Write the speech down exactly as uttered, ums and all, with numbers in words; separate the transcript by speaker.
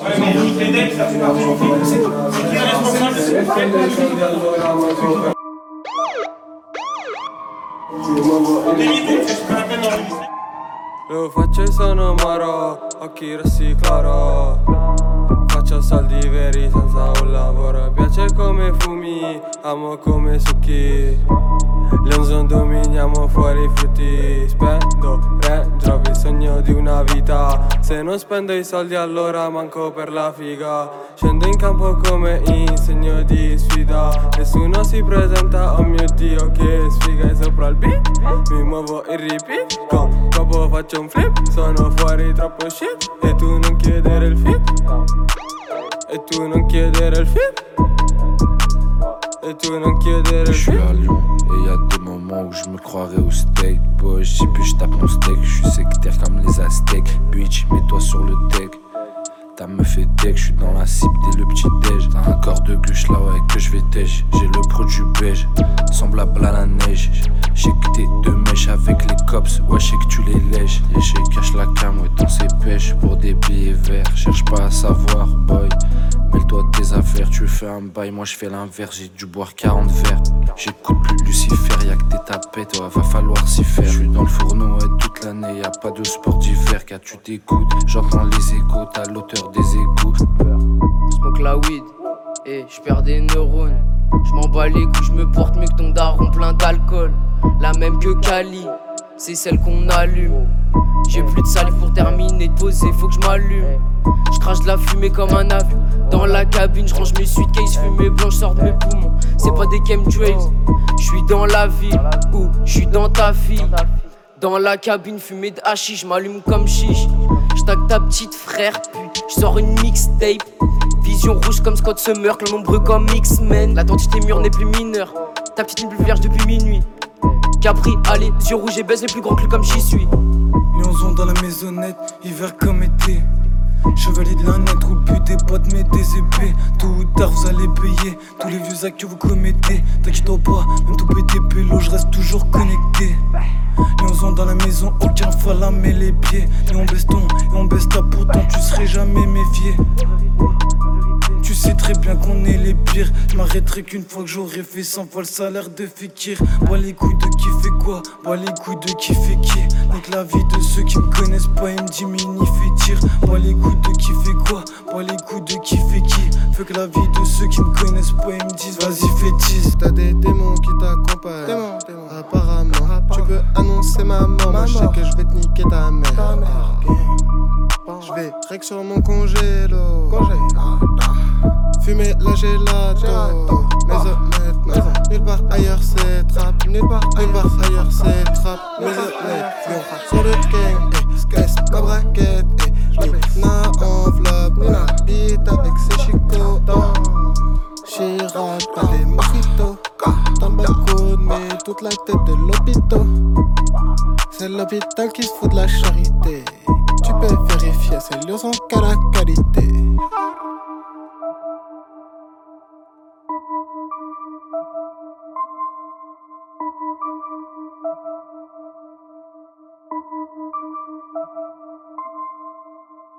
Speaker 1: mais nique les decks, ça fait partie du film. C'est qui est responsable de cette fête?
Speaker 2: Lo faccio sono maro, occhi rossi claro. Faccio soldi veri senza un lavoro. Piace come fumi, amo come succhi. Leonzon dominiamo fuori i frutti. Spendo, Range, il sogno di una vita. Se non spendo i soldi allora manco per la figa. Scendo in campo come in segno di sfida. Nessuno si presenta, oh mio Dio che sfiga. E sopra il beat mi muovo in repeat. Con dopo faccio un flip, sono fuori troppo shit. E tu non chiedere il fit. Et tu non chiedere il fit. Et tu non chiedere il fit.
Speaker 3: Je suis à Lyon et y'a des moments où je me croirais au steak. Boy, j'y puis je tape mon steak. Je suis sectaire comme les aztèques. Bitch, mets-toi sur le deck. Ta meuf est deck, je suis dans la cible dès le petit déj. T'as un corps de guche là ouais que je vais tèche. J'ai le produit beige, semblable à la neige. J'sais que t'es de mèche avec les cops, ouais j'sais que tu les lèches. Et j'sais cache la cam, ouais dans ses pêches pour des billets verts. Cherche pas à savoir boy, mêle-toi de tes affaires. Tu fais un bail, moi j'fais l'inverse. J'ai dû boire quarante verres. J'écoute plus Lucifer, y'a que des tapettes, ouais va falloir s'y faire. J'suis dans le fourneau ouais toute l'année, y'a pas de sport d'hiver. Car tu t'écoutes, j'entends les échos, t'as l'auteur des égouts.
Speaker 4: Smoke la weed, et j'perds des neurones. J'm'en bats les couilles, j'me porte mieux que ton daron plein d'alcool. La même que Cali, c'est celle qu'on allume. J'ai plus de salive pour terminer de poser, faut que j'm'allume. J'crache de la fumée comme un avion. Dans la cabine, j'range mes suitcases, fumée blanche sort de mes poumons. C'est pas des chemtrails, j'suis dans la ville ou j'suis dans ta fille. Dans la cabine, fumée de hashish, j'm'allume comme chiche. J'tag ta petite frère, puis j'sors une mixtape. Vision rouge comme Scott Summer, le nombreux comme X-Men. La dentité mûre n'est plus mineure, ta petite n'est plus vierge depuis minuit. Capri, allez, yeux rouges et baisse les plus grands clus comme j'y suis.
Speaker 5: Lions dans la maisonnette, hiver comme été. Chevalier de la net, roule plus des boîtes mais des épées. Tôt ou tard vous allez payer tous les vieux actes que vous commettez. T'inquiète pas, même tout pété pélo, je reste toujours connecté. Lions dans la maison, aucun fois la met les pieds. Et on baisse ton, et on baisse ta, pourtant tu serais jamais méfié. Tu sais très bien qu'on est les pires. Je m'arrêterai qu'une fois que j'aurai fait cent fois le salaire de Fekir. Bois les couilles de qui fait quoi, bois les couilles de qui fait qui. Nique la vie de ceux qui me connaissent pas, ils me diminifient tir. Bois les couilles de qui fait quoi, bois les couilles de qui fait qui. Fais que la vie de ceux qui me connaissent pas, ils me disent vas-y fétise.
Speaker 6: T'as des démons qui t'accompagnent, démon, démon. Apparemment, Apparemment tu peux annoncer ma mort. Moi je sais que je vais te niquer ta mère, ta mère. Je vais rec sur mon congélo, Congé. Fumer la gelato, mais honnêtement, nulle part ailleurs c'est trap, nulle part, nulle part ailleurs c'est trap, mais honnêtement, sur le gang, eh, caisse ma braquette, eh, j'mets na enveloppe, na bite avec ses chicots, dans Chirac, pas des mojitos, dans le balcon, mais toute la tête de l'hôpital, c'est l'hôpital qui se fout de la charité, tu peux vérifier, c'est lion sans qu'à la qualité.